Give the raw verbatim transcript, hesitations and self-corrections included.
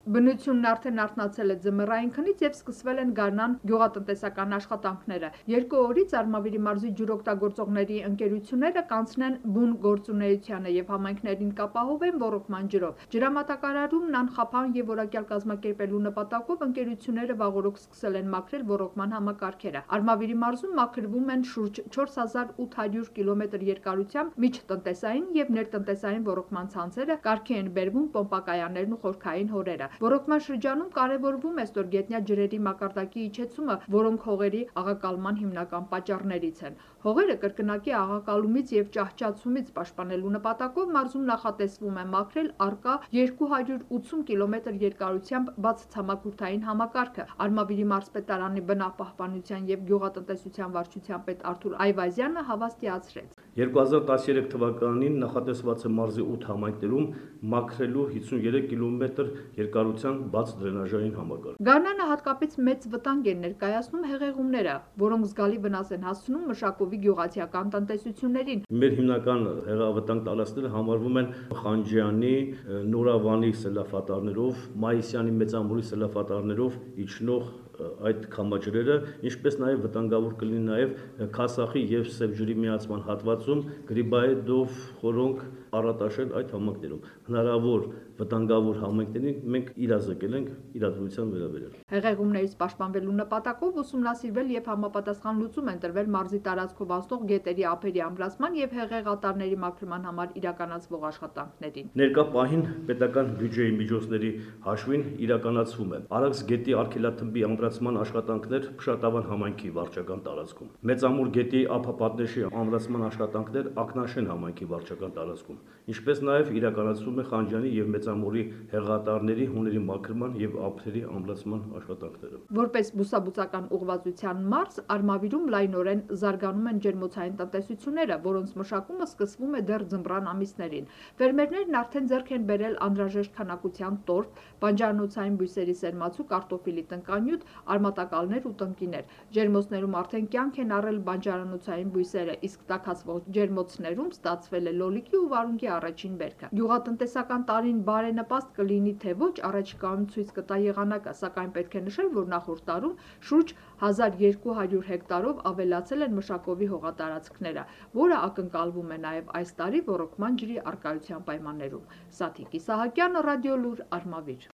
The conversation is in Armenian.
Բնությունն արդեն արթնացել է ձմեռային քնից եւ սկսվել են գարնան գյուղատնտեսական աշխատանքները։ Երկու օրից Արմավիրի մարզի ջրօգտագործողների ընկերությունները կանցնեն բուն գործունեությանը եւ համայնքներին կապահովեն ոռոգման ջրով։ Ջրամատակարարումն անխափան եւ որակյալ կազմակերպելու նպատակով ընկերությունները վաղօրոք սկսել են մաքրել ոռոգման համակարգերը։ Արմավիրի մարզում մաքրվում են շուրջ չորս հազար ութ հարյուր կիլոմետր երկարությամբ միջտնտեսային եւ ներտնտեսային ոռոգման ցանցերը, կարգի են բերվում պոմպակայաններն ու խորքային հորերը։ Ոռոգման շրջանում կարևորվում է ստորգետնյա ջրերի մակարդակի իջեցումը, որոնք հողերի աղակալման հիմնական պատճառներից են։ Հողերը կրկնակի աղակալումից եւ ճահճացումից պաշտպանելու նպատակով մարզում նախատեսվում է մաքրել առկա երկու հարյուր ութսուն կիլոմետր երկարությամբ բացցամաքուրդային համակարգը։ Արմավիրի մարզպետարանի բնապահպանության եւ գյուղատնտեսության վարչության պետ Արթուր Այվազյանը հավաստիացրեց. երկու հազար տասներեք թվականին նախատեսված է մարզի ութ համայնքներում մաքրելու հիսունյոթ կիլոմետր երկարությամբ բաց դրենաժային համակարգ։ Գարնանը հատկապես մեծ վտանգ են ներկայացնում հեղեղումները, որոնք զգալի վնաս են հասցնում մշակովի գյուղացիական տնտեսություններին։ Մեր հիմնական հեղավտանգ տարածքները համարվում են Խանջյանի, Նորավանի սելավատարներով, Մայիսյանի մեծամուրի սելավատարներով իջնող այդ քամաջրերը, ինչպես նաև վտանգավոր կլինի նաև Քասախի եւ Սևջրի միացման հատվածում Գրիբայեդով խորոնք առատաշեն այդ համայնքներում։ Հնարավոր վտանգավոր համայնքներին մենք իրազեկել ենք իրադրության վերաբերյալ։ Հեղեղումներից պաշտպանվելու նպատակով ուսումնասիրվել եւ համապատասխան լուծում են տրվել մարզի տարածքով անցնող գետերի ափերի ամրացման եւ հեղեղատարների մաքրման համար իրականացվող աշխատանքներին։ Ներկա պահին պետական բյուջեի միջոցների հաշվին իրականացվում է Արաքս գետի արգելաթմբի ամրացման աշխատանքներ Փշատավան համայնքի վարչական տարածքում, Մեծամուր գետի ափապատնեշի ամրացման աշխատանքներ Ակնաշեն համայնքի վարչական տարածքում, ինչպես նաև իրականացվում է Խանջյանի եւ Մեծամուրի հեղեղատարների հուների մաքրման եւ ափերի ամրացման աշխատանքները։ Որպես բուսաբուծական ուղղվածության մարզ, Արմավիրում լայնորեն զարգանում են ջերմոցային տնտեսությունները, որոնց մշակումը սկսվում է դեռ ձմռան ամիսներին։ Ֆերմերներն արդեն ձեռք են բերել անհրաժեշտ քանակության տորֆ, բանջարանոցային բույսերի սերմացու, կարտոֆիլի տնկանյութ, արմատակալներ ու տնկիներ։ Ջերմոցներում արդեն կյանք են առել բանջարանոցային բույսերը, իսկ տաքացվող ջերմոցներում ստացվել է լոլիկի ու վարունգի առաջին բերքը։ Գյուղատնտեսական տարին բարենպաստ կլինի թե ոչ, առաջիկայում ցույց կտա եղանակը, սակայն պետք է նշել, որ նախորդ տարում շուրջ հազար երկու հարյուր հեկտարով ավելացել են մշակովի հողատարածքները, որը ակնկալվում է նաև այս տարի ոռոգման ջրի առկայության պայմաններում։ Սաթիկ Իսահակյանը, Ռադիոլուր, Արմավիր։